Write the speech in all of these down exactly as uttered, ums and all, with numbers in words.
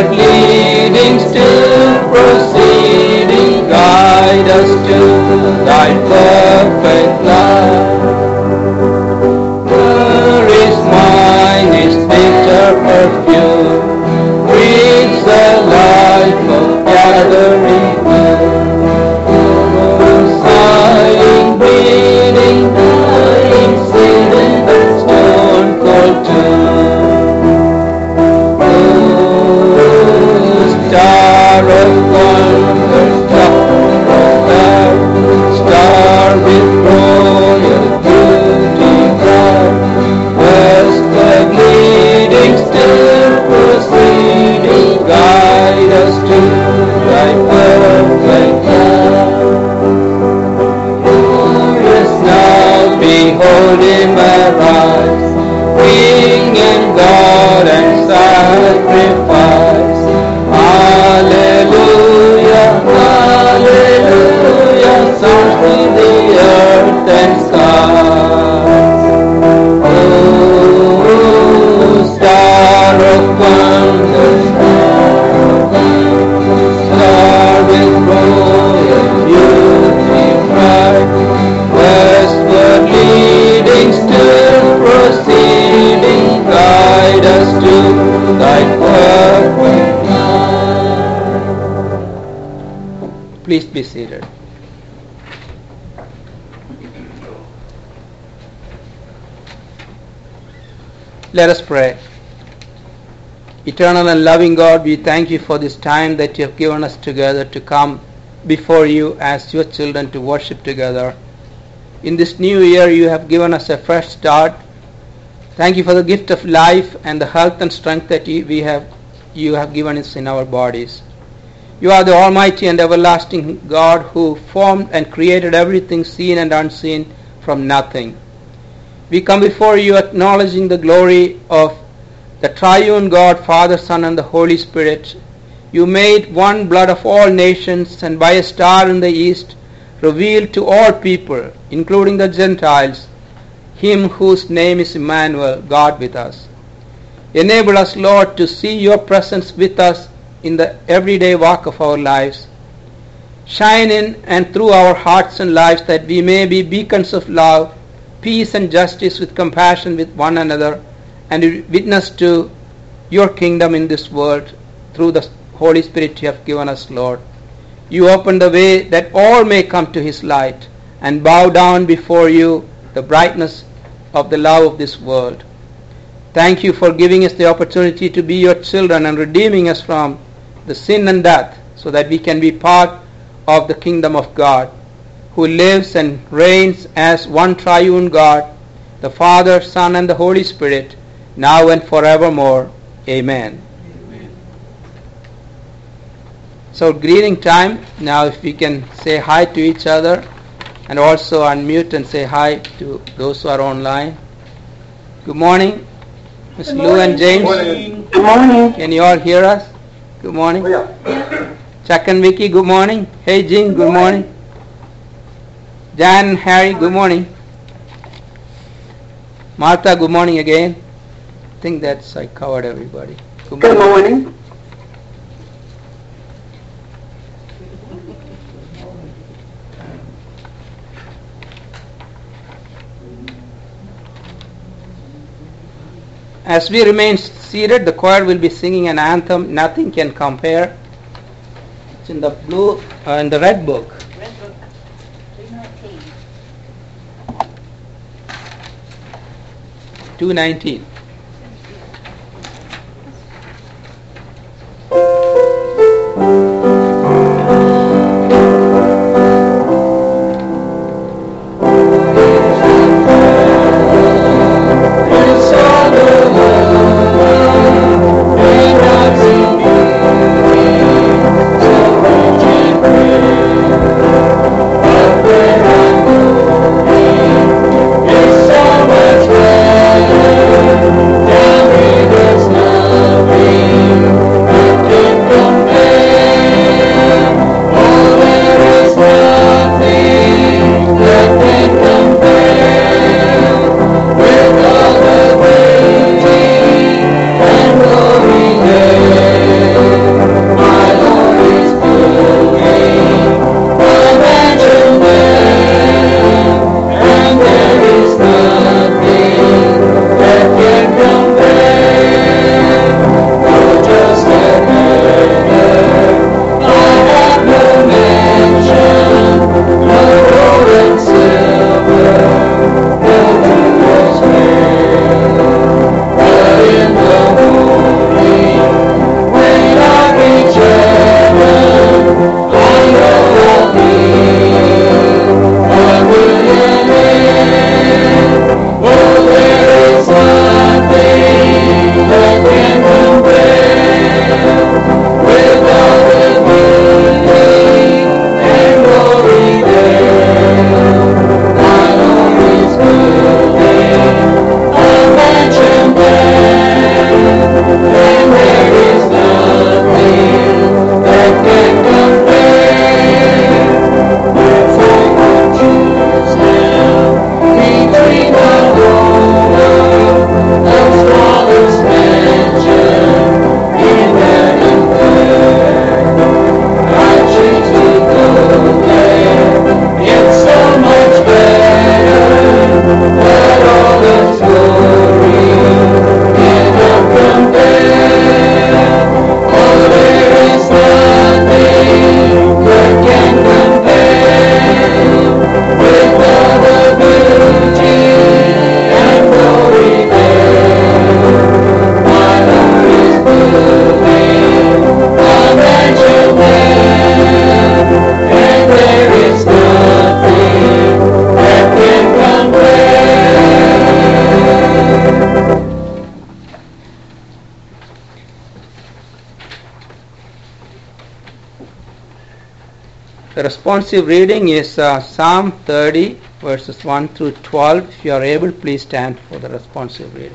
Westward leading, still proceeding, guide us to thy perfect love. Where is mine is bitter perfume, breathes the life of gathering gloom. Sighing, bleeding, dying, sitting in stone cold tomb. Star of wonder, star of love, star with royal beauty bright, westward leading, still proceeding, guide us to thy perfect love. Glorious now, behold him arise, King and God and sacrifice. Hallelujah, hallelujah, sounds in the earth and skies. Oh, star of wonder, star with royal beauty bright, westward leading, still proceeding, guide us to thy perfect love. Please be seated. Let us pray. Eternal and loving God, we thank you for this time that you have given us together to come before you as your children to worship together. In this new year, you have given us a fresh start. Thank you for the gift of life and the health and strength that you, we have, you have given us in our bodies. You are the Almighty and everlasting God who formed and created everything seen and unseen from nothing. We come before you acknowledging the glory of the triune God, Father, Son, and the Holy Spirit. You made one blood of all nations, and by a star in the east revealed to all people, including the Gentiles, him whose name is Emmanuel, God with us. Enable us, Lord, to see your presence with us in the everyday walk of our lives. Shine in and through our hearts and lives that we may be beacons of love, peace and justice with compassion with one another, and witness to your kingdom in this world through the Holy Spirit you have given us, Lord. You open the way that all may come to his light and bow down before you, the brightness of the love of this world. Thank you for giving us the opportunity to be your children and redeeming us from the sin and death so that we can be part of the kingdom of God, who lives and reigns as one triune God, the Father, Son, and the Holy Spirit, now and forevermore. Amen. Amen. So greeting time. Now if we can say hi to each other and also unmute and say hi to those who are online. Good morning. Miss Lou and James. Good morning. Good morning. Can you all hear us? Good morning. Oh, yeah. Chuck and Vicky, good morning. Hey Jean, good morning. Jan and Harry, good morning. Martha, good morning again. I think that's, I covered everybody. Good morning. Good morning. As we remain seated, the choir will be singing an anthem, Nothing Can Compare. It's in the blue, uh, in the red book. Red book, three nineteen. two nineteen. It's so much better. The responsive reading is uh, Psalm thirty, verses one through twelve. If you are able, please stand for the responsive reading.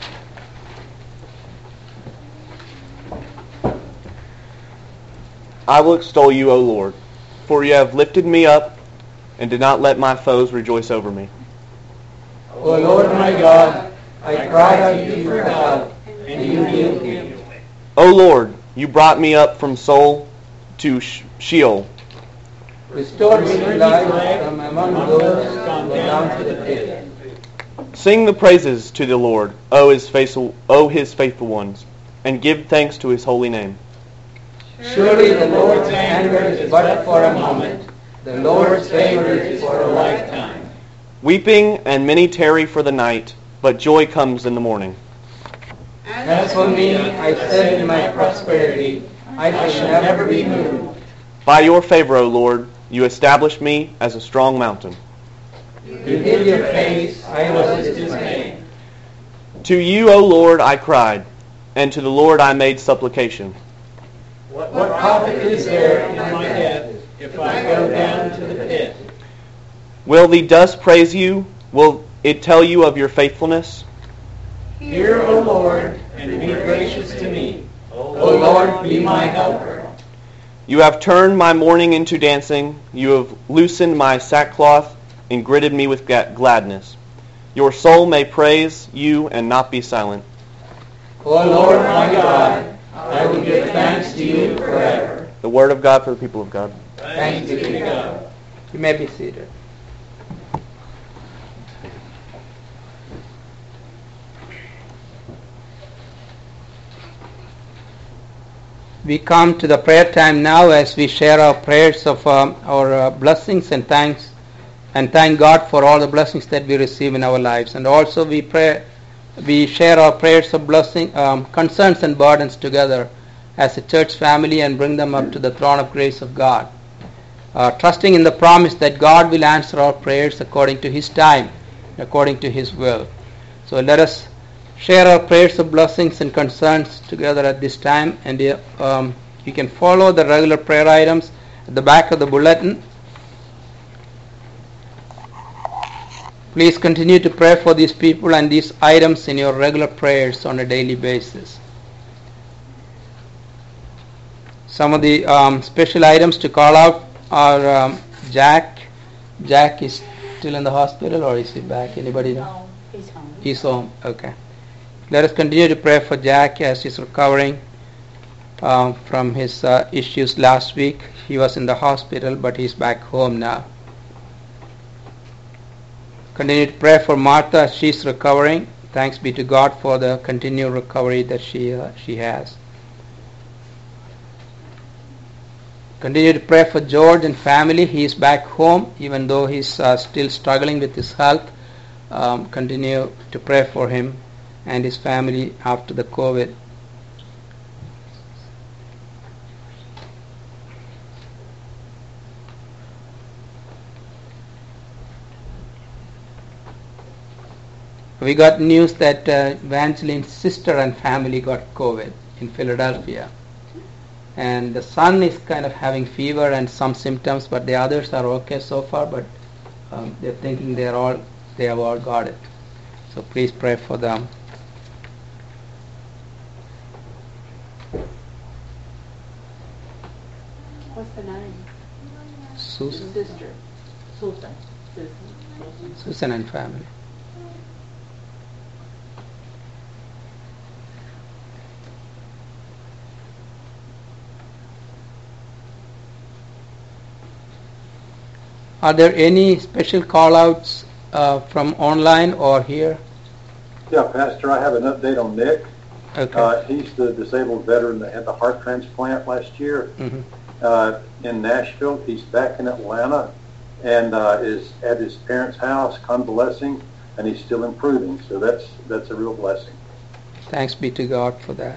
I will extol you, O Lord, for you have lifted me up and did not let my foes rejoice over me. O Lord my God, I cried out to you for help, and you healed me. O Lord, you brought me up from Sheol to Sheol. Restored me to life from among those gone down to the pit. Sing the praises to the Lord, O his faithful, O his faithful ones, and give thanks to his holy name. Surely the Lord's anger is but for a moment, the Lord's favor is for a lifetime. Weeping and many tarry for the night, but joy comes in the morning. As for me, I said in my prosperity, I shall never be moved. By your favor, O Lord, you established me as a strong mountain. You hid your face, I was dismayed. To you, O Lord, I cried, and to the Lord I made supplication. What, what profit is there in my death if I go down to the pit? Will the dust praise you? Will it tell you of your faithfulness? Hear, O Lord, and be gracious to me. O Lord, be my helper. You have turned my mourning into dancing. You have loosened my sackcloth and girded me with gladness. Your soul may praise you and not be silent. O Lord my God, I will give thanks to you forever. The word of God for the people of God. Thanks be to God. You may be seated. We come to the prayer time now as we share our prayers of um, our uh, blessings and thanks, and thank God for all the blessings that we receive in our lives. And also we pray, we share our prayers of blessing, um, concerns and burdens together as a church family and bring them up to the throne of grace of God, uh, trusting in the promise that God will answer our prayers according to His time, according to His will. So let us share our prayers of blessings and concerns together at this time, and um, you can follow the regular prayer items at the back of the bulletin. Please continue to pray for these people and these items in your regular prayers on a daily basis. Some of the um, special items to call out are um, Jack. Jack is still in the hospital, or is he back? Anybody know? No, he's home. He's home. Okay. Let us continue to pray for Jack as he's recovering um, from his uh, issues last week. He was in the hospital, but he's back home now. Continue to pray for Martha as she's recovering. Thanks be to God for the continued recovery that she uh, she has. Continue to pray for George and family. He is back home, even though he's uh, still struggling with his health. Um, continue to pray for him and his family after the COVID. We got news that uh, Evangeline's sister and family got COVID in Philadelphia. And the son is kind of having fever and some symptoms, but the others are okay so far, but um, they're thinking they're all, they have all got it. So please pray for them. What's the name? Susan, Sister. Susan. Susan. Susan. Susan and family. Are there any special call-outs uh, from online or here? Yeah, Pastor, I have an update on Nick. Okay. Uh, he's the disabled veteran that had the heart transplant last year Mm-hmm. uh, in Nashville. He's back in Atlanta and uh, is at his parents' house convalescing, and he's still improving. So that's that's a real blessing. Thanks be to God for that.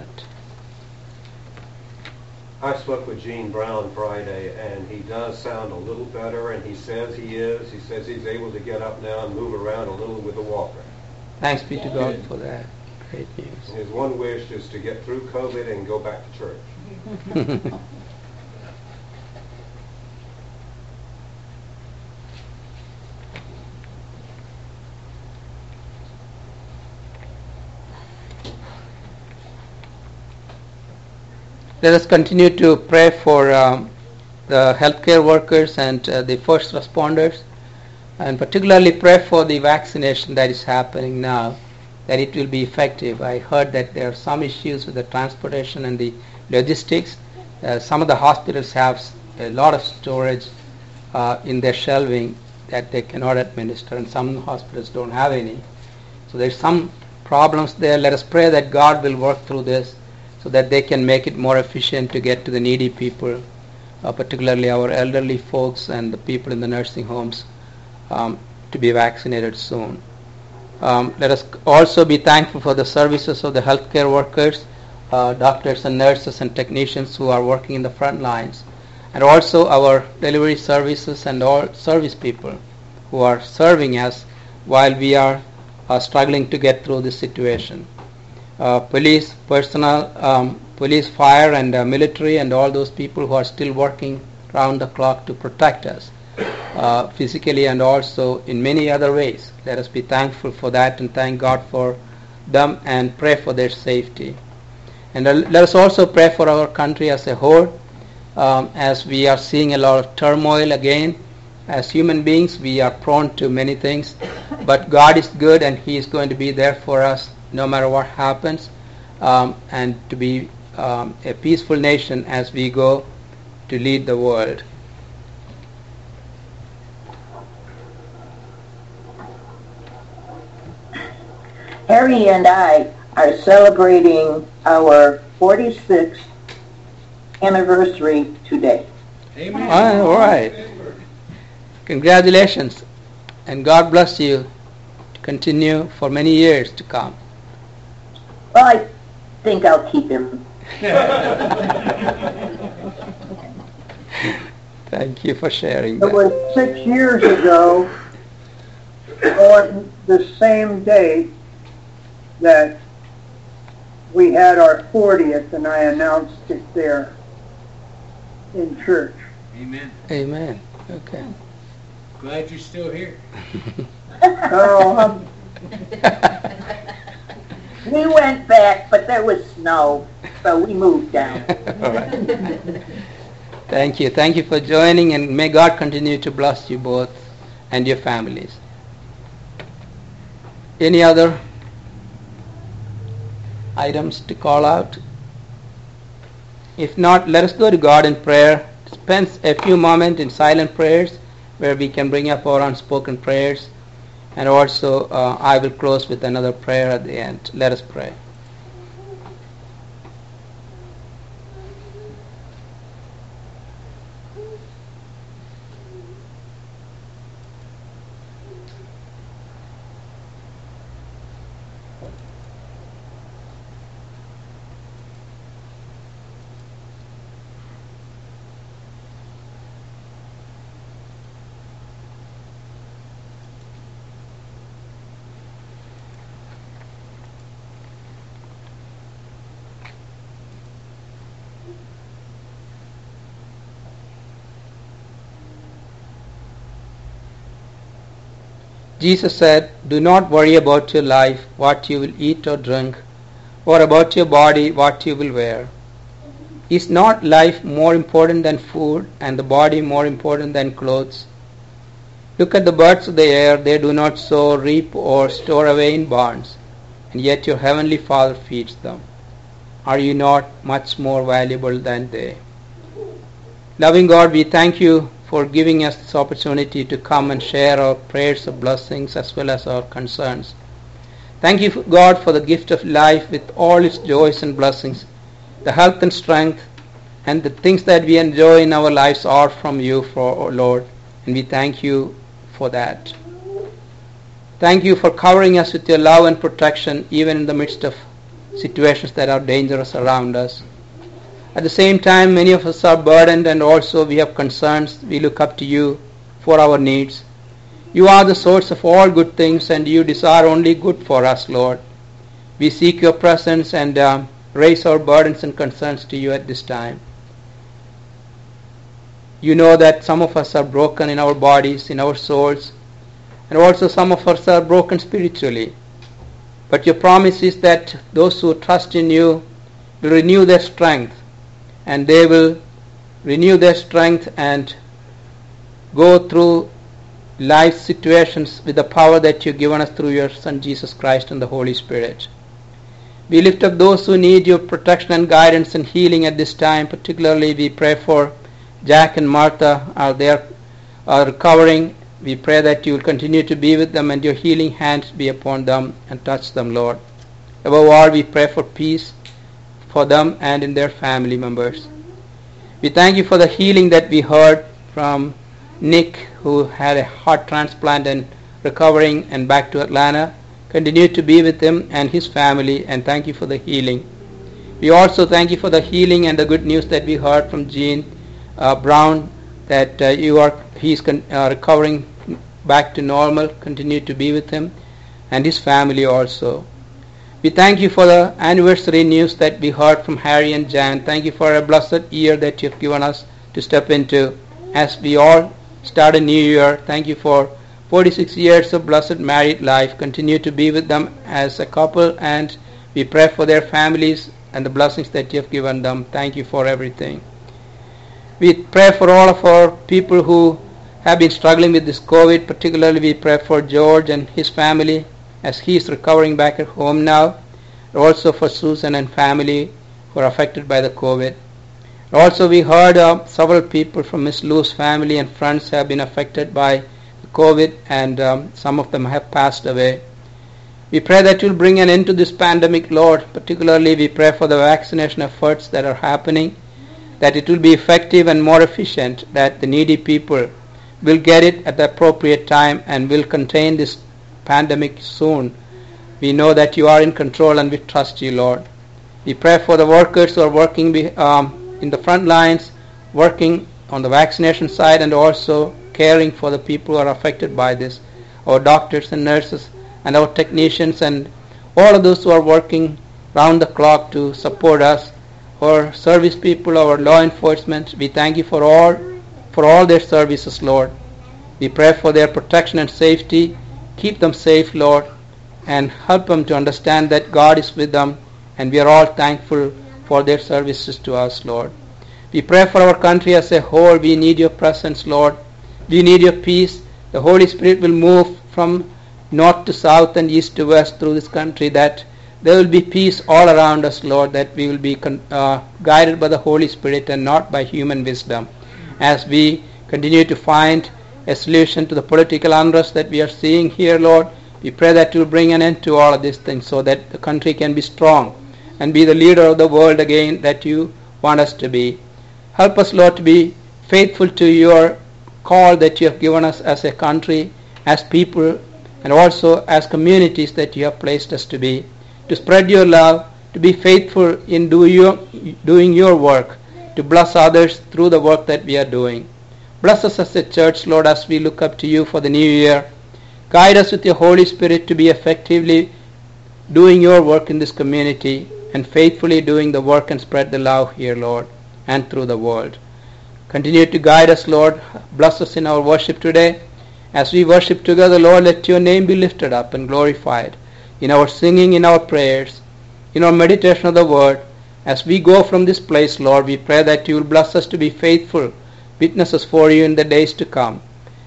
I spoke with Gene Brown Friday, and he does sound a little better, and he says he is. He says he's able to get up now and move around a little with a walker. Thanks be to God for that. Great news. His one wish is to get through COVID and go back to church. Let us continue to pray for um, the healthcare workers and uh, the first responders, and particularly pray for the vaccination that is happening now, that it will be effective. I heard that there are some issues with the transportation and the logistics. Uh, some of the hospitals have a lot of storage uh, in their shelving that they cannot administer, and some hospitals don't have any. So there's some problems there. Let us pray that God will work through this so that they can make it more efficient to get to the needy people, uh, particularly our elderly folks and the people in the nursing homes, um, to be vaccinated soon. Um, let us also be thankful for the services of the healthcare workers, uh, doctors and nurses and technicians who are working in the front lines, and also our delivery services and all service people who are serving us while we are uh, struggling to get through this situation. Uh, police personnel, um, police, fire, and uh, military, and all those people who are still working round the clock to protect us uh, physically and also in many other ways. Let us be thankful for that and thank God for them and pray for their safety. And uh, let us also pray for our country as a whole, um, as we are seeing a lot of turmoil again. As human beings, we are prone to many things, but God is good and He is going to be there for us no matter what happens, um, and to be um, a peaceful nation as we go to lead the world. Harry and I are celebrating our forty-sixth anniversary today. Amen. Ah, all right. Congratulations, and God bless you to continue for many years to come. Well, I think I'll keep him. Thank you for sharing It that. was six years ago, on the same day, that we had our fortieth, and I announced it there in church. Amen. Amen. Okay. Glad you're still here. Oh, um, We went back, but there was snow, so we moved down. All right. Thank you. Thank you for joining, and may God continue to bless you both and your families. Any other items to call out? If not, let us go to God in prayer. Spend a few moments in silent prayers where we can bring up our unspoken prayers. And also, uh, I will close with another prayer at the end. Let us pray. Jesus said, "Do not worry about your life, what you will eat or drink, or about your body, what you will wear. Is not life more important than food, and the body more important than clothes? Look at the birds of the air, they do not sow, reap, or store away in barns, and yet your heavenly Father feeds them. Are you not much more valuable than they?" Loving God, we thank you for giving us this opportunity to come and share our prayers of blessings as well as our concerns. Thank you, God, for the gift of life with all its joys and blessings. The health and strength and the things that we enjoy in our lives are from you, for, oh Lord, and we thank you for that. Thank you for covering us with your love and protection even in the midst of situations that are dangerous around us. At the same time, many of us are burdened and also we have concerns. We look up to you for our needs. You are the source of all good things and you desire only good for us, Lord. We seek your presence and um, raise our burdens and concerns to you at this time. You know that some of us are broken in our bodies, in our souls, and also some of us are broken spiritually. But your promise is that those who trust in you will renew their strength. and they will renew their strength and go through life situations with the power that you've given us through your Son Jesus Christ and the Holy Spirit. We lift up those who need your protection and guidance and healing at this time. Particularly we pray for Jack and Martha. Are there are recovering. We pray that you will continue to be with them and your healing hands be upon them and touch them, Lord. Above all, we pray for peace for them and in their family members. We thank you for the healing that we heard from Nick, who had a heart transplant and recovering and back to Atlanta. Continue to be with him and his family, and thank you for the healing. We also thank you for the healing and the good news that we heard from Gene uh, Brown, that uh, you are he's con- uh, recovering back to normal. Continue to be with him and his family also. We thank you for the anniversary news that we heard from Harry and Jan. Thank you for a blessed year that you have given us to step into as we all start a new year. Thank you for forty-six years of blessed married life. Continue to be with them as a couple, and we pray for their families and the blessings that you have given them. Thank you for everything. We pray for all of our people who have been struggling with this COVID. Particularly we pray for George and his family as he is recovering back at home now. Also for Susan and family who are affected by the COVID. Also we heard uh, several people from Miss Lou's family and friends have been affected by COVID, and um, some of them have passed away. We pray that you'll bring an end to this pandemic, Lord. Particularly we pray for the vaccination efforts that are happening, that it will be effective and more efficient, that the needy people will get it at the appropriate time and will contain this pandemic soon. We know that you are in control and we trust you, Lord. We pray for the workers who are working be, um, in the front lines, working on the vaccination side and also caring for the people who are affected by this, our doctors and nurses and our technicians and all of those who are working round the clock to support us, our service people, our law enforcement. We thank you for all for all their services, Lord. We pray for their protection and safety. Keep them safe, Lord, and help them to understand that God is with them, and we are all thankful for their services to us, Lord. We pray for our country as a whole. We need your presence, Lord. We need your peace. The Holy Spirit will move from north to south and east to west through this country, that there will be peace all around us, Lord, that we will be uh, guided by the Holy Spirit and not by human wisdom. As we continue to find a solution to the political unrest that we are seeing here, Lord, we pray that you will bring an end to all of these things so that the country can be strong and be the leader of the world again that you want us to be. Help us, Lord, to be faithful to your call that you have given us as a country, as people, and also as communities that you have placed us to be, to spread your love, to be faithful in do your, doing your work, to bless others through the work that we are doing. Bless us as a church, Lord, as we look up to you for the new year. Guide us with your Holy Spirit to be effectively doing your work in this community and faithfully doing the work and spread the love here, Lord, and through the world. Continue to guide us, Lord. Bless us in our worship today. As we worship together, Lord, let your name be lifted up and glorified in our singing, in our prayers, in our meditation of the word. As we go from this place, Lord, we pray that you will bless us to be faithful witnesses for you in the days to come.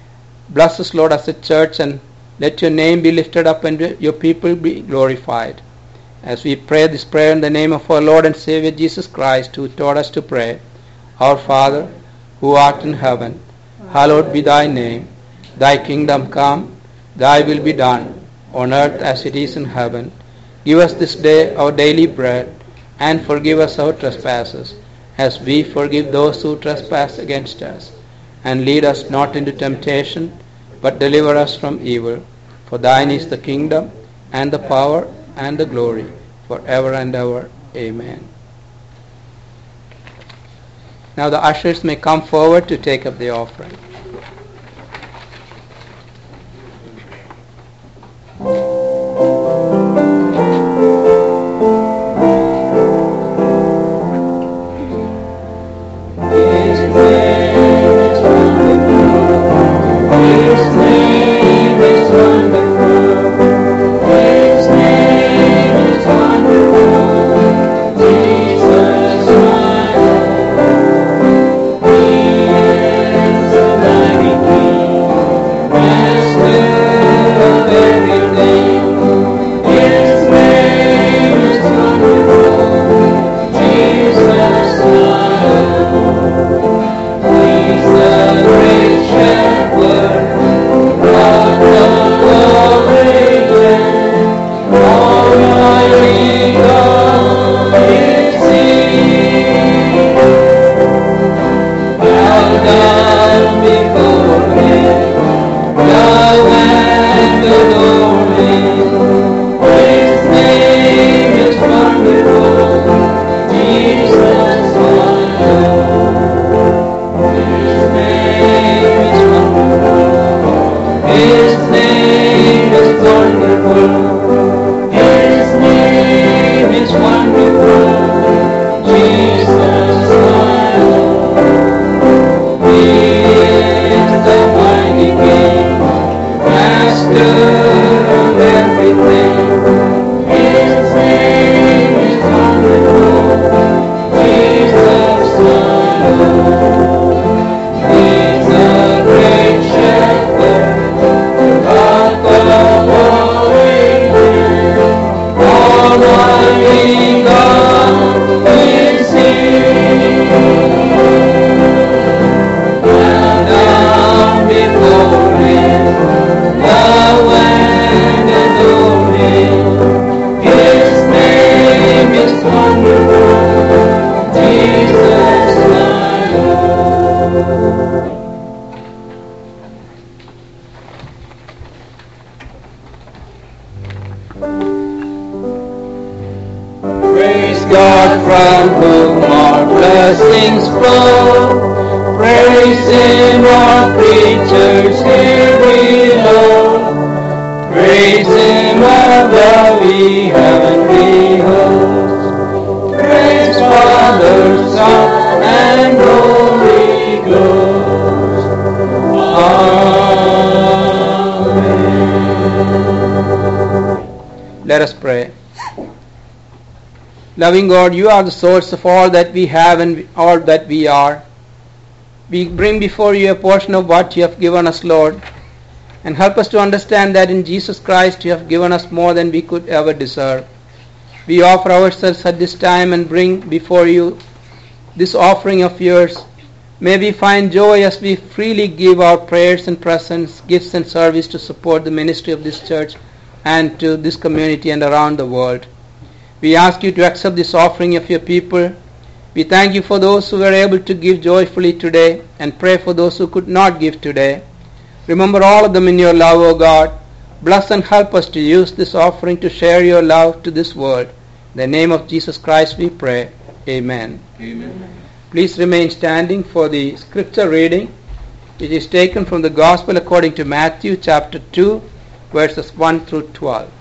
Bless us, Lord, as a church, and let your name be lifted up and your people be glorified. As we pray this prayer in the name of our Lord and Savior Jesus Christ, who taught us to pray, Our Father, who art in heaven, hallowed be thy name. Thy kingdom come, thy will be done, on earth as it is in heaven. Give us this day our daily bread, and forgive us our trespasses, as we forgive those who trespass against us. And lead us not into temptation, but deliver us from evil. For thine is the kingdom, and the power, and the glory, forever and ever. Amen. Now the ushers may come forward to take up the offering. Jesus, my blessings flow. Praise Him, all creatures here below. Praise Him above, ye heavenly hosts. Praise Father, Son, and Holy Ghost. Amen. Let us pray. Loving God, you are the source of all that we have and all that we are. We bring before you a portion of what you have given us, Lord, and help us to understand that in Jesus Christ you have given us more than we could ever deserve. We offer ourselves at this time and bring before you this offering of yours. May we find joy as we freely give our prayers and presents, gifts and service to support the ministry of this church and to this community and around the world. We ask you to accept this offering of your people. We thank you for those who were able to give joyfully today and pray for those who could not give today. Remember all of them in your love, O God. Bless and help us to use this offering to share your love to this world. In the name of Jesus Christ we pray. Amen. Amen. Please remain standing for the scripture reading. It is taken from the Gospel according to Matthew chapter two, verses one through twelve.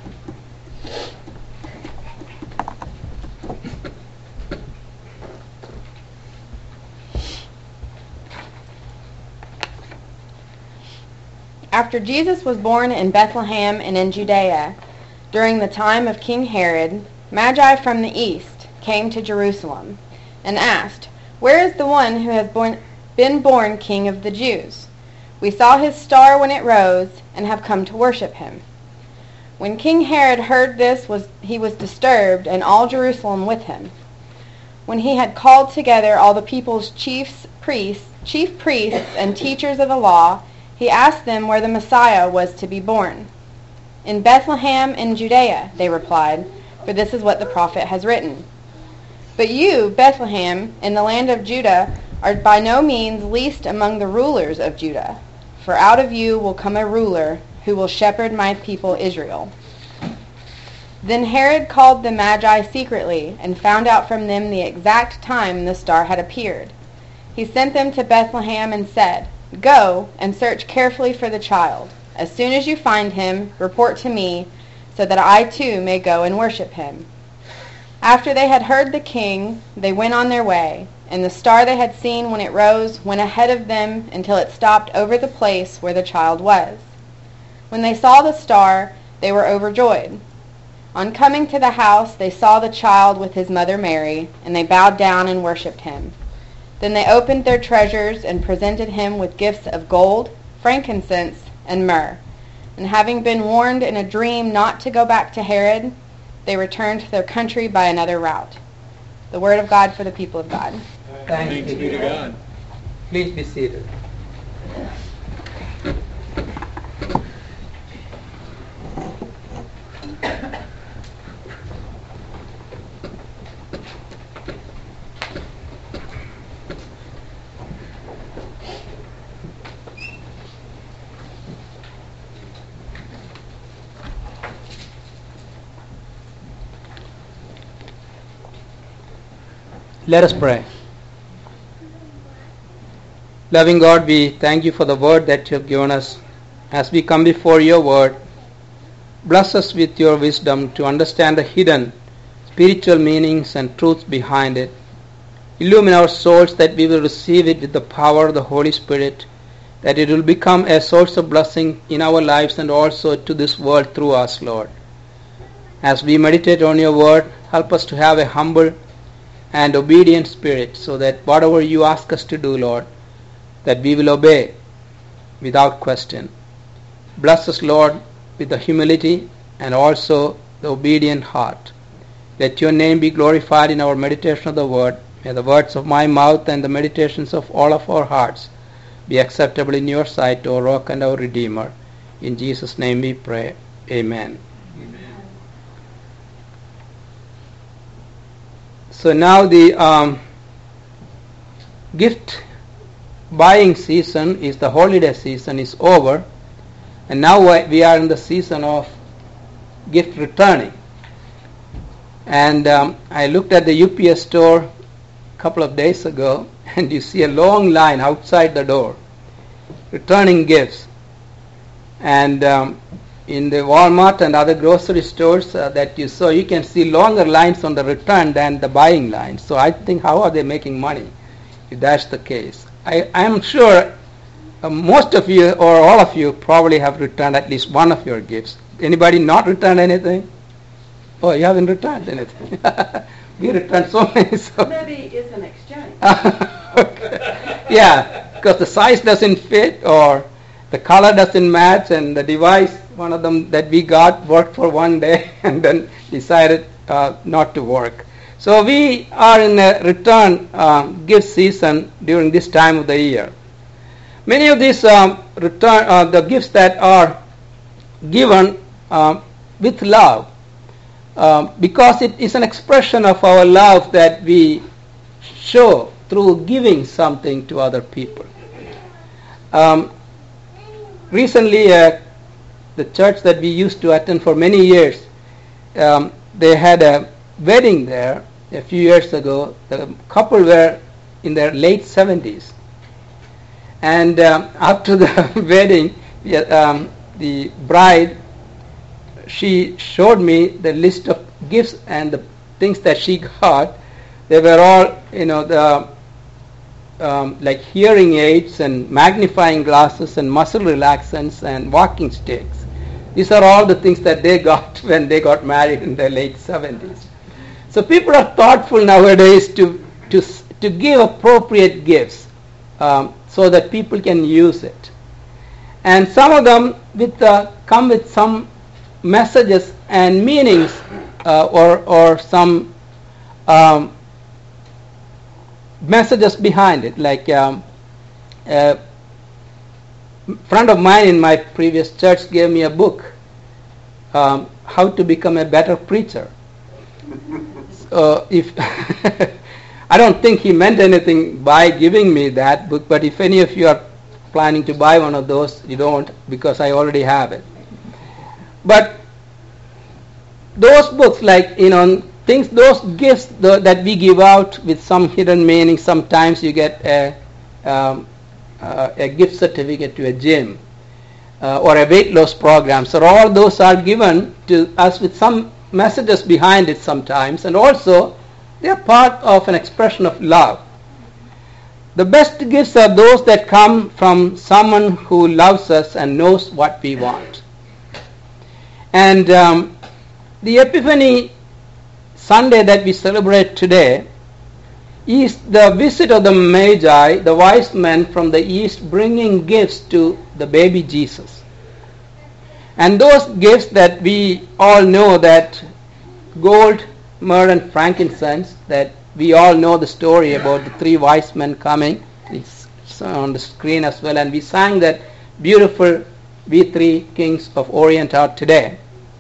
After Jesus was born in Bethlehem and in Judea, during the time of King Herod, Magi from the east came to Jerusalem and asked, "Where is the one who has born, been born King of the Jews? We saw his star when it rose and have come to worship him." When King Herod heard this, was, he was disturbed, and all Jerusalem with him. When he had called together all the people's chiefs, priests, chief priests and teachers of the law, he asked them where the Messiah was to be born. "In Bethlehem in Judea," they replied, "for this is what the prophet has written. But you, Bethlehem, in the land of Judah, are by no means least among the rulers of Judah, for out of you will come a ruler who will shepherd my people Israel." Then Herod called the Magi secretly and found out from them the exact time the star had appeared. He sent them to Bethlehem and said, "Go and search carefully for the child. As soon as you find him, report to me, so that I too may go and worship him." After they had heard the king, they went on their way, and the star they had seen when it rose went ahead of them until it stopped over the place where the child was. When they saw the star, they were overjoyed. On coming to the house, they saw the child with his mother Mary, and they bowed down and worshipped him. Then they opened their treasures and presented him with gifts of gold, frankincense, and myrrh. And having been warned in a dream not to go back to Herod, they returned to their country by another route. The word of God for the people of God. Thanks, Thanks be to God. Please be seated. Let us pray. Loving God, we thank you for the word that you have given us. As we come before your word, bless us with your wisdom to understand the hidden spiritual meanings and truths behind it. Illumine our souls that we will receive it with the power of the Holy Spirit, that it will become a source of blessing in our lives and also to this world through us, Lord. As we meditate on your word, help us to have a humble and obedient spirit, so that whatever you ask us to do, Lord, that we will obey without question. Bless us, Lord, with the humility and also the obedient heart. Let your name be glorified in our meditation of the word. May the words of my mouth and the meditations of all of our hearts be acceptable in your sight, O Rock and our Redeemer. In Jesus' name we pray. Amen. So now the um, gift buying season is the holiday season is over, and now we are in the season of gift returning. And um, I looked at the U P S store couple of days ago, and you see a long line outside the door returning gifts. And um, in the Walmart and other grocery stores uh, that you saw, you can see longer lines on the return than the buying line. So I think, how are they making money if that's the case? I am sure uh, most of you or all of you probably have returned at least one of your gifts. Anybody not returned anything? Oh, you haven't returned anything. We returned so many. So. Maybe it's an exchange. Okay. Yeah, because the size doesn't fit or the color doesn't match, and the device, one of them that we got, worked for one day and then decided uh, not to work. So we are in a return uh, gift season during this time of the year. Many of these um, return uh, the gifts that are given um, with love, um, because it is an expression of our love that we show through giving something to other people. Um, recently, uh, the church that we used to attend for many years, um, they had a wedding there a few years ago. The couple were in their late seventies. And um, after the wedding, um, the bride, she showed me the list of gifts and the things that she got. They were all, you know, the um, like hearing aids and magnifying glasses and muscle relaxants and walking sticks. These are all the things that they got when they got married in their late seventies. So people are thoughtful nowadays to to to give appropriate gifts um, so that people can use it. And some of them with uh, come with some messages and meanings uh, or or some um, messages behind it. Like um, a friend of mine in my previous church gave me a book, um, How to Become a Better Preacher. So if I don't think he meant anything by giving me that book, but if any of you are planning to buy one of those, you don't, because I already have it. But those books, like, you know, things, those gifts the, that we give out with some hidden meaning. Sometimes you get a, um, uh, a gift certificate to a gym uh, or a weight loss program. So all those are given to us with some messages behind it sometimes, and also they are part of an expression of love. The best gifts are those that come from someone who loves us and knows what we want. And um, the Epiphany Sunday that we celebrate today is the visit of the Magi, the wise men from the east, bringing gifts to the baby Jesus. And those gifts that we all know, that gold, myrrh, and frankincense, that we all know the story about the three wise men coming. It's on the screen as well, and we sang that beautiful "We Three Kings of Orient" out today.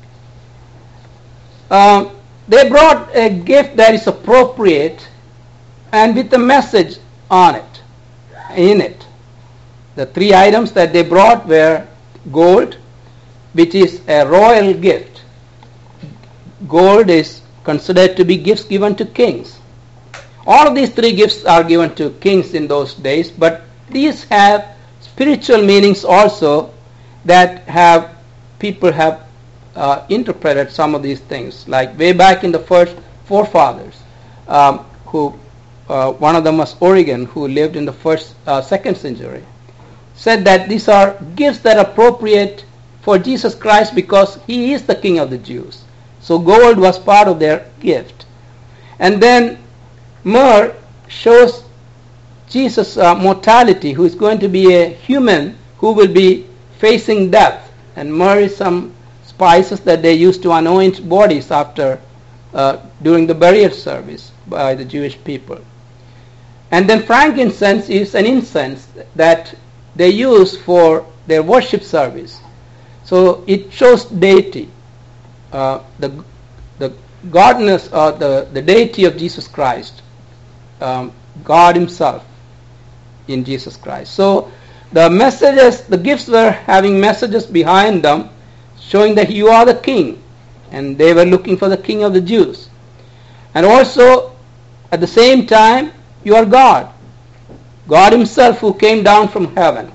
Um, they brought a gift that is appropriate and with a message on it, in it. The three items that they brought were gold, which is a royal gift. Gold is considered to be gifts given to kings. All of these three gifts are given to kings in those days, but these have spiritual meanings also that have people have uh, interpreted some of these things. Like way back in the first forefathers, um, who uh, one of them was Origen, who lived in the first uh, second century, said that these are gifts that are appropriate for Jesus Christ because he is the King of the Jews. So gold was part of their gift. And then myrrh shows Jesus' uh, mortality, who is going to be a human who will be facing death. And myrrh is some spices that they used to anoint bodies after, uh, during the burial service by the Jewish people. And then frankincense is an incense that they use for their worship service. So it shows deity, uh, the the godness or the, the deity of Jesus Christ, um, God himself in Jesus Christ. So the messages, the gifts were having messages behind them showing that you are the king, and they were looking for the King of the Jews. And also at the same time you are God. God himself who came down from heaven.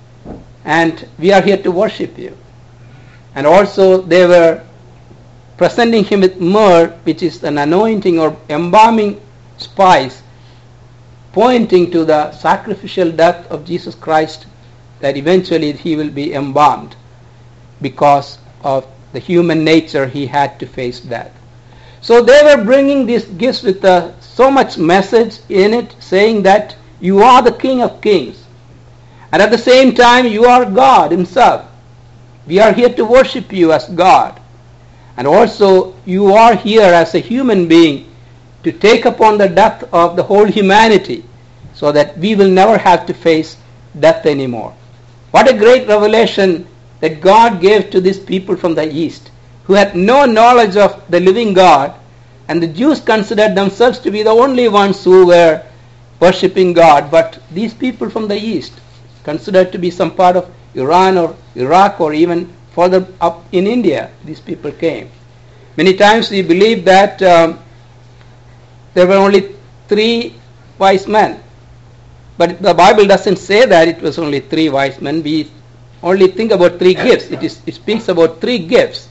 And we are here to worship you. And also they were presenting him with myrrh, which is an anointing or embalming spice, pointing to the sacrificial death of Jesus Christ, that eventually he will be embalmed because of the human nature he had to face death. So they were bringing these gifts with uh, so much message in it, saying that you are the King of Kings. And at the same time, you are God himself. We are here to worship you as God. And also, you are here as a human being to take upon the death of the whole humanity so that we will never have to face death anymore. What a great revelation that God gave to these people from the East who had no knowledge of the living God, and the Jews considered themselves to be the only ones who were worshipping God, but these people from the East, considered to be some part of Iran or Iraq or even further up in India, these people came. Many times we believe that um, there were only three wise men, but the Bible doesn't say that it was only three wise men. We only think about three gifts. It is it speaks about three gifts.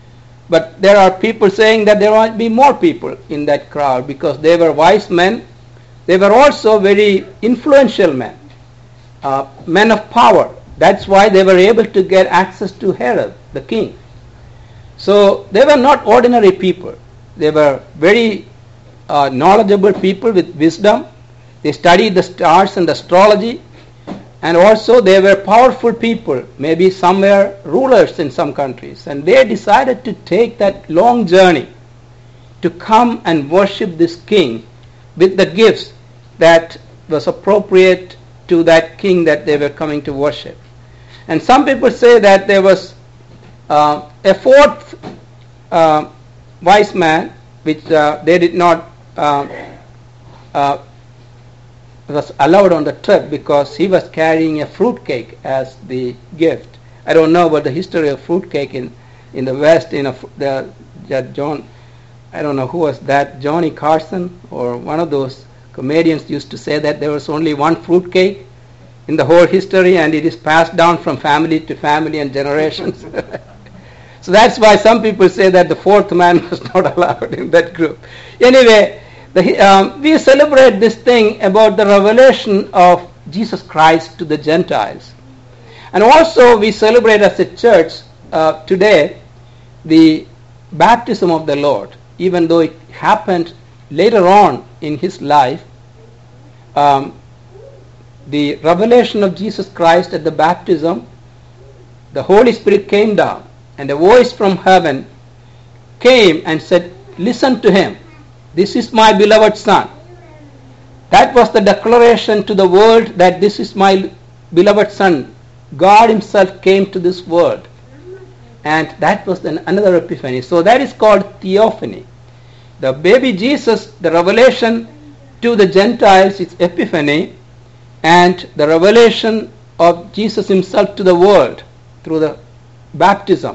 But there are people saying that there might be more people in that crowd because they were wise men. They were also very influential men, uh, men of power. That's why they were able to get access to Herod, the king. So they were not ordinary people. They were very uh, knowledgeable people with wisdom. They studied the stars and astrology. And also they were powerful people. Maybe some were rulers in some countries. And they decided to take that long journey to come and worship this king with the gifts that was appropriate to that king that they were coming to worship. And some people say that there was uh, a fourth uh, wise man, which uh, they did not uh, uh, was allowed on the trip because he was carrying a fruit cake as the gift. I don't know about the history of fruit cake in, in the West. You know, the, the John, I don't know who was that, Johnny Carson or one of those comedians used to say that there was only one fruit cake in the whole history, and it is passed down from family to family and generations. So that's why some people say that the fourth man was not allowed in that group. Anyway, the, um, we celebrate this thing about the revelation of Jesus Christ to the Gentiles. And also we celebrate as a church uh, today the baptism of the Lord, even though it happened later on in his life. Um, the revelation of Jesus Christ at the baptism, the Holy Spirit came down, and a voice from heaven came and said, "Listen to him. This is my beloved Son." That was the declaration to the world that this is my beloved Son. God himself came to this world. And that was an, another epiphany. So that is called theophany. The baby Jesus, the revelation to the Gentiles is epiphany, and the revelation of Jesus himself to the world through the baptism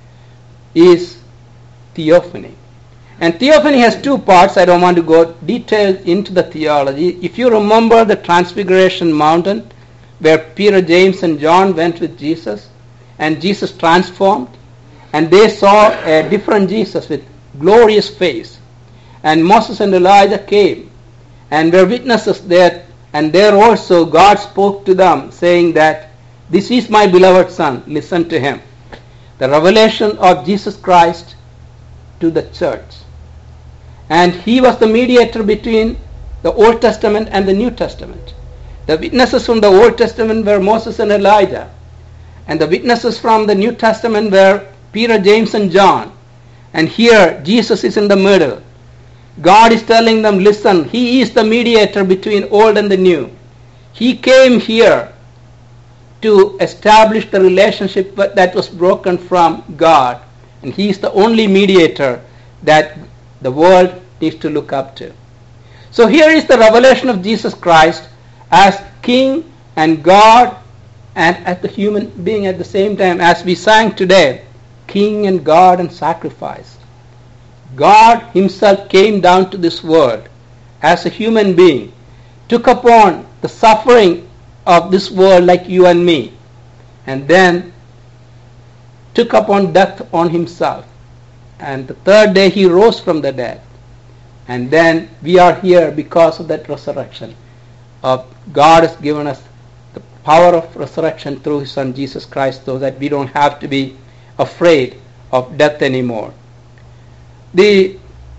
is theophany. And theophany has two parts. I don't want to go detailed into the theology. If you remember the Transfiguration Mountain, where Peter, James, and John went with Jesus, and Jesus transformed, and they saw a different Jesus with glorious face. And Moses and Elijah came and were witnesses there, and there also God spoke to them, saying that this is my beloved Son, listen to him. The revelation of Jesus Christ to the church. And he was the mediator between the Old Testament and the New Testament. The witnesses from the Old Testament were Moses and Elijah, and the witnesses from the New Testament were Peter, James, and John. And here Jesus is in the middle. God is telling them, listen, he is the mediator between old and the new. He came here to establish the relationship that was broken from God, and he is the only mediator that the world needs to look up to. So here is the revelation of Jesus Christ as King and God and as the human being at the same time, as we sang today, King and God and sacrifice. God himself came down to this world as a human being, took upon the suffering of this world like you and me, and then took upon death on himself. And the third day he rose from the dead. And then we are here because of that resurrection. Uh, God has given us the power of resurrection through his Son Jesus Christ, so that we don't have to be afraid of death anymore. The,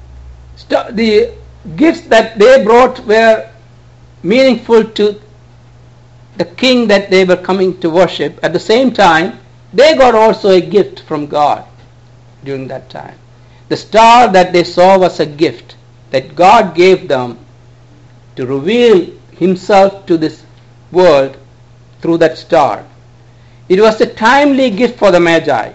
the gifts that they brought were meaningful to the king that they were coming to worship. At the same time, they got also a gift from God during that time. The star that they saw was a gift that God gave them to reveal himself to this world through that star. It was a timely gift for the Magi.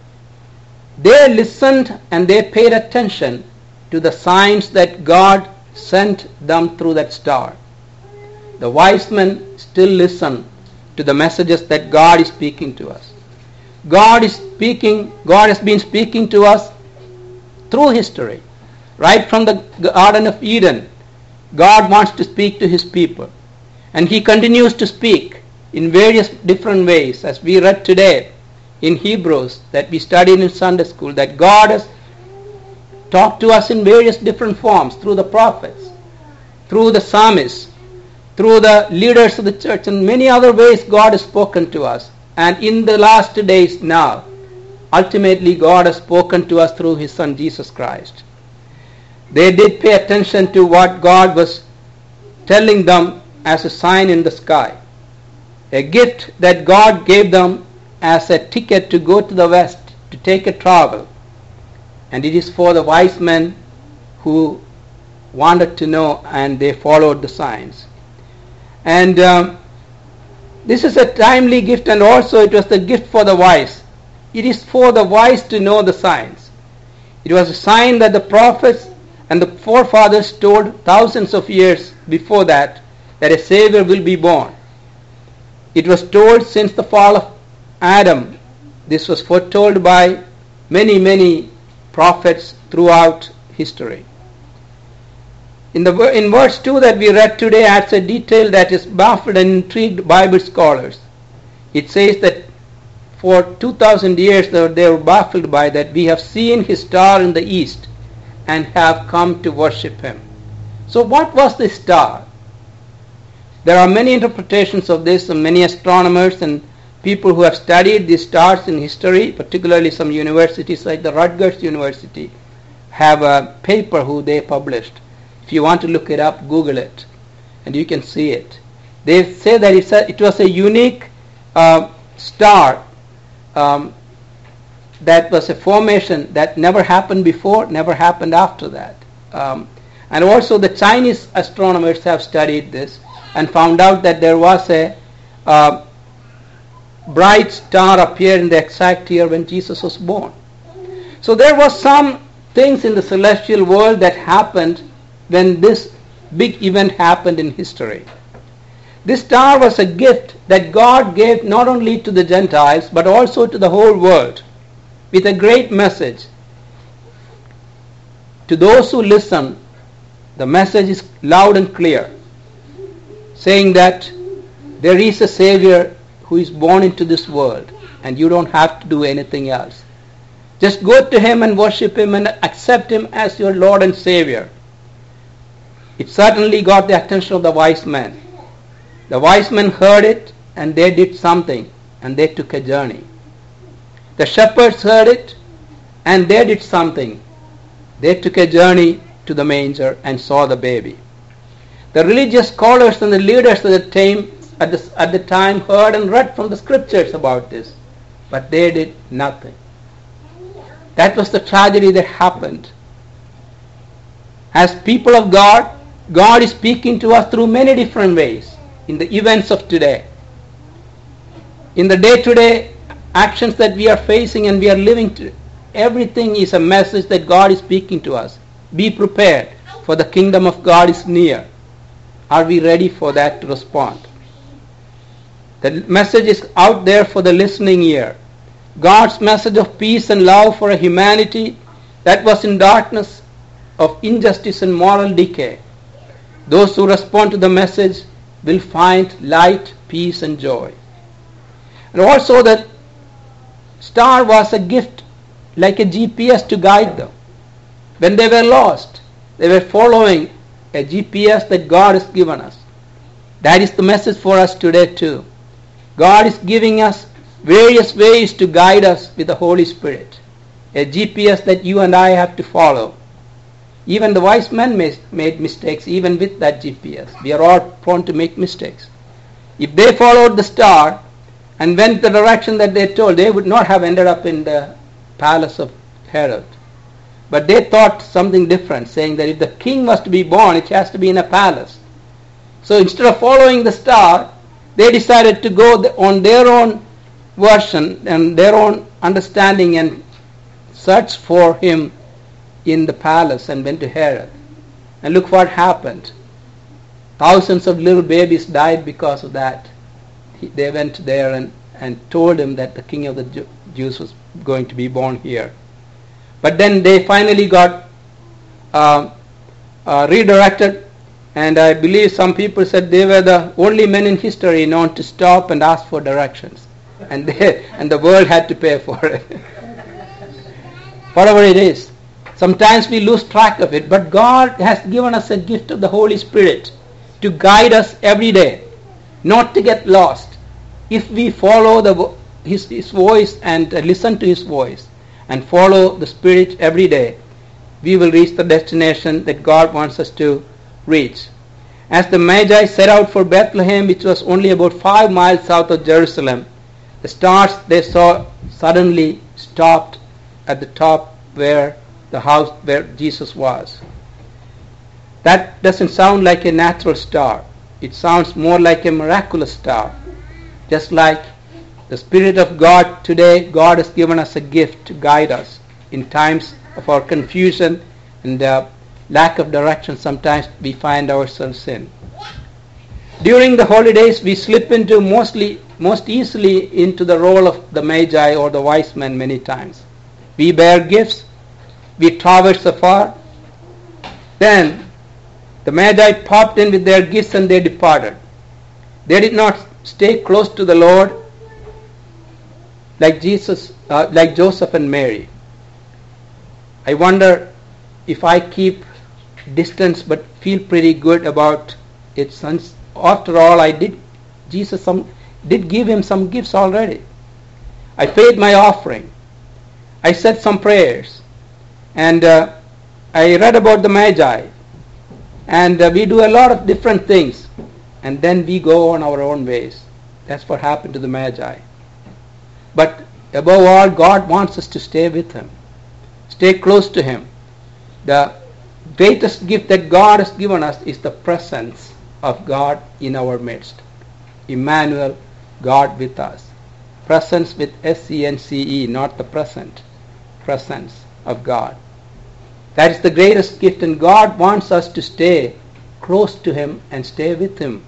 They listened and they paid attention to the signs that God sent them through that star. The wise men still listen to the messages that God is speaking to us. God is speaking, God has been speaking to us through history. Right from the Garden of Eden, God wants to speak to his people. And he continues to speak in various different ways, as we read today in Hebrews, that we studied in Sunday school, that God has talked to us in various different forms, through the prophets, through the psalmists, through the leaders of the church, and many other ways God has spoken to us. And in the last days now, ultimately God has spoken to us through his Son Jesus Christ. They did pay attention to what God was telling them as a sign in the sky. A gift that God gave them as a ticket to go to the west, to take a travel. And it is for the wise men who wanted to know, and they followed the signs. And um, this is a timely gift, and also it was the gift for the wise. It is for the wise to know the signs. It was a sign that the prophets and the forefathers told thousands of years before that, that a Savior will be born. It was told since the fall of Adam. This was foretold by many, many prophets throughout history. In, the, in verse two that we read today adds a detail that has baffled and intrigued Bible scholars. It says that for two thousand years they were baffled by that. We have seen his star in the east and have come to worship him. So what was this star? There are many interpretations of this, and many astronomers and people who have studied these stars in history, particularly some universities like the Rutgers University, have a paper who they published. If you want to look it up, Google it, and you can see it. They say that it's a, it was a unique uh, star um, that was a formation that never happened before, never happened after that. Um, and also the Chinese astronomers have studied this and found out that there was a uh, bright star appeared in the exact year when Jesus was born. So there was some things in the celestial world that happened when this big event happened in history. This star was a gift that God gave not only to the Gentiles but also to the whole world, with a great message. To those who listen, the message is loud and clear, saying that there is a Savior who is born into this world, and you don't have to do anything else. Just go to him and worship him and accept him as your Lord and Savior. It certainly got the attention of the wise men. The wise men heard it and they did something, and they took a journey. The shepherds heard it and they did something. They took a journey to the manger and saw the baby. The religious scholars and the leaders at the time, at the, at the time heard and read from the scriptures about this, but they did nothing. That was the tragedy that happened. As people of God, God is speaking to us through many different ways in the events of today. In the day-to-day actions that we are facing and we are living to, everything is a message that God is speaking to us. Be prepared, for the kingdom of God is near. Are we ready for that to respond? The message is out there for the listening ear. God's message of peace and love for a humanity that was in darkness of injustice and moral decay. Those who respond to the message will find light, peace, and joy. And also that star was a gift, like a G P S to guide them. When they were lost, they were following a G P S that God has given us. That is the message for us today too. God is giving us various ways to guide us with the Holy Spirit. A G P S that you and I have to follow. Even the wise men made mistakes even with that G P S. We are all prone to make mistakes. If they followed the star and went the direction that they told, they would not have ended up in the palace of Herod. But they thought something different, saying that if the king was to be born, it has to be in a palace. So instead of following the star, they decided to go on their own version and their own understanding and search for him in the palace and went to Herod. And look what happened. Thousands of little babies died because of that. He, they went there and, and told him that the king of the Jew, Jews was going to be born here. But then they finally got uh, uh, redirected, and I believe some people said they were the only men in history known to stop and ask for directions, and they, and the world had to pay for it. Whatever it is, sometimes we lose track of it, but God has given us a gift of the Holy Spirit to guide us every day, not to get lost. If we follow the his, his voice and uh, listen to his voice and follow the Spirit every day, we will reach the destination that God wants us to reach. As the Magi set out for Bethlehem, which was only about five miles south of Jerusalem, the stars they saw suddenly stopped at the top where the house where Jesus was. That doesn't sound like a natural star. It sounds more like a miraculous star. Just like the Spirit of God today, God has given us a gift to guide us in times of our confusion and uh, lack of direction sometimes we find ourselves in. During the holidays, we slip into mostly, most easily into the role of the Magi or the wise men many times. We bear gifts, we traverse afar. Then the Magi popped in with their gifts and they departed. They did not stay close to the Lord like Jesus, uh, like Joseph and Mary. I wonder if I keep distance but feel pretty good about it, since after all I did Jesus some did give him some gifts already. I paid my offering. I said some prayers, and uh, I read about the Magi, and uh, we do a lot of different things, and then we go on our own ways. That's what happened to the Magi. But above all, God wants us to stay with him, stay close to him. The greatest gift that God has given us is the presence of God in our midst. Emmanuel, God with us. Presence with S E N C E, not the present. Presence of God. That is the greatest gift, and God wants us to stay close to him and stay with him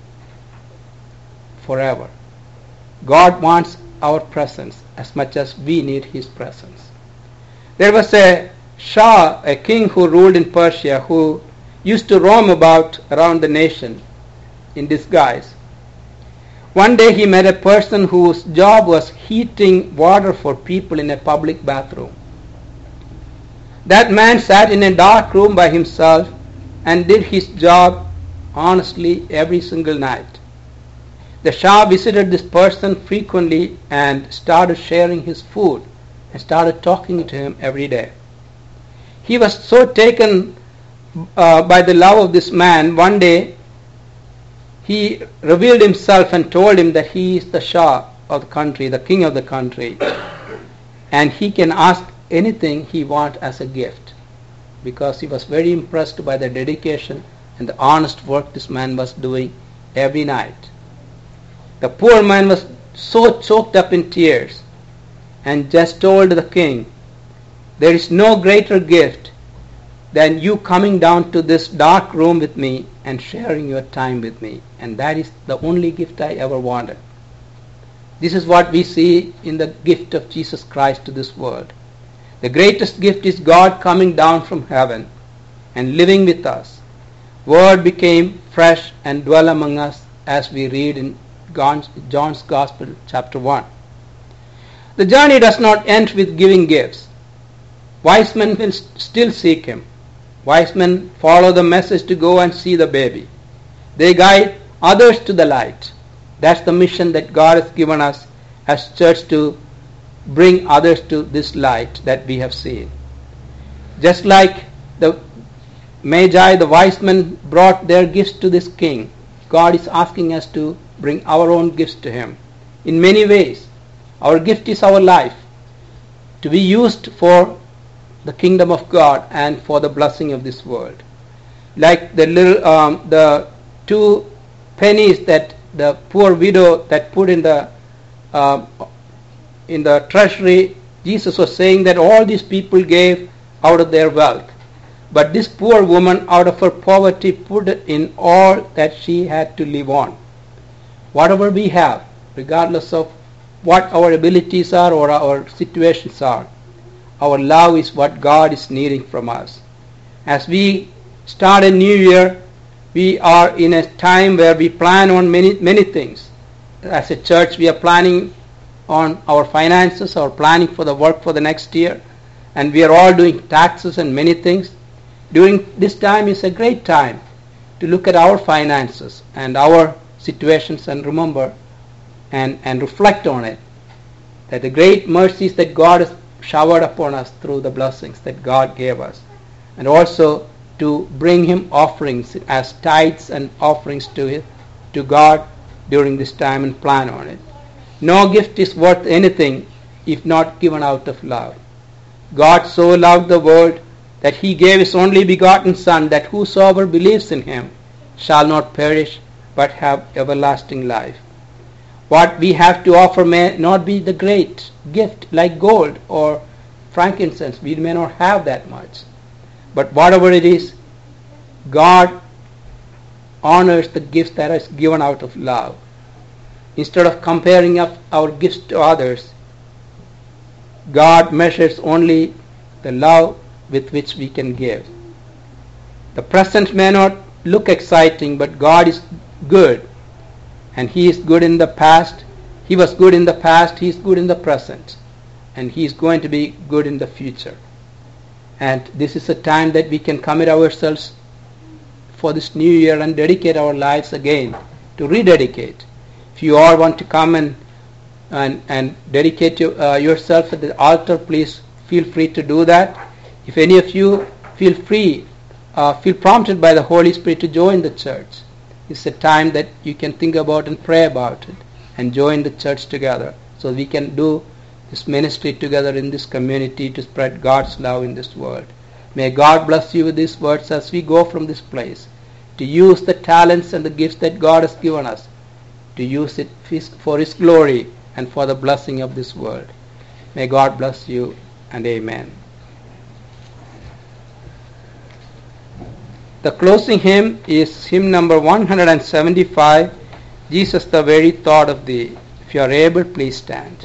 forever. God wants our presence as much as we need his presence. There was a Shah, a king who ruled in Persia, who used to roam about around the nation in disguise. One day he met a person whose job was heating water for people in a public bathroom. That man sat in a dark room by himself and did his job honestly every single night. The Shah visited this person frequently and started sharing his food and started talking to him every day. He was so taken uh, by the love of this man, one day he revealed himself and told him that he is the Shah of the country, the king of the country, and he can ask anything he wants as a gift, because he was very impressed by the dedication and the honest work this man was doing every night. The poor man was so choked up in tears and just told the king, there is no greater gift than you coming down to this dark room with me and sharing your time with me. And that is the only gift I ever wanted. This is what we see in the gift of Jesus Christ to this world. The greatest gift is God coming down from heaven and living with us, Word became fresh and dwelt among us, as we read in John's Gospel, chapter one. The journey does not end with giving gifts. Wise men will still seek him. Wise men follow the message to go and see the baby. They guide others to the light. That's the mission that God has given us as church, to bring others to this light that we have seen. Just like the Magi, the wise men, brought their gifts to this king, God is asking us to bring our own gifts to him. In many ways, our gift is our life, to be used for the kingdom of God and for the blessing of this world. Like the little, um, the two pennies that the poor widow that put in the uh, in the treasury, Jesus was saying that all these people gave out of their wealth, but this poor woman, out of her poverty, put in all that she had to live on. Whatever we have, regardless of what our abilities are or our situations are, our love is what God is needing from us. As we start a new year, we are in a time where we plan on many many things. As a church, we are planning on our finances, our planning for the work for the next year, and we are all doing taxes and many things. During this time is a great time to look at our finances and our situations and remember and, and reflect on it, that the great mercies that God has showered upon us through the blessings that God gave us, and also to bring him offerings as tithes and offerings to it, to God during this time, and plan on it. No gift is worth anything if not given out of love. God so loved the world that he gave his only begotten Son, that whosoever believes in him shall not perish but have everlasting life. What we have to offer may not be the great gift like gold or frankincense. We may not have that much. But whatever it is, God honors the gifts that is given out of love. Instead of comparing up our gifts to others, God measures only the love with which we can give. The present may not look exciting, but God is good. And he is good in the past. He was good in the past. He is good in the present. And he is going to be good in the future. And this is a time that we can commit ourselves for this new year and dedicate our lives again, to rededicate. If you all want to come and and, and dedicate your, uh, yourself at the altar, please feel free to do that. If any of you feel free, uh, feel prompted by the Holy Spirit to join the church, it's a time that you can think about and pray about it and join the church together, so we can do this ministry together in this community to spread God's love in this world. May God bless you with these words as we go from this place, to use the talents and the gifts that God has given us, to use it for his glory and for the blessing of this world. May God bless you, and amen. The closing hymn is hymn number one hundred seventy-five, Jesus the Very Thought of Thee. If you are able, please stand.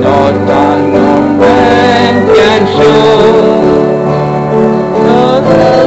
No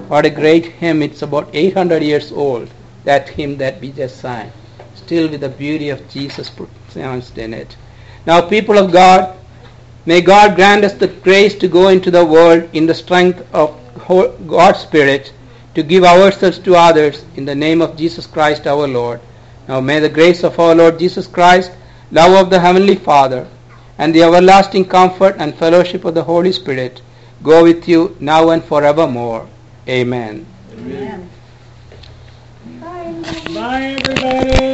What a great hymn. It's about eight hundred years old, that hymn that we just sang. Still with the beauty of Jesus pronounced in it. Now, people of God, may God grant us the grace to go into the world in the strength of God's Spirit, to give ourselves to others in the name of Jesus Christ our Lord. Now may the grace of our Lord Jesus Christ, love of the Heavenly Father, and the everlasting comfort and fellowship of the Holy Spirit go with you now and forevermore. Amen. Amen. Bye, everybody.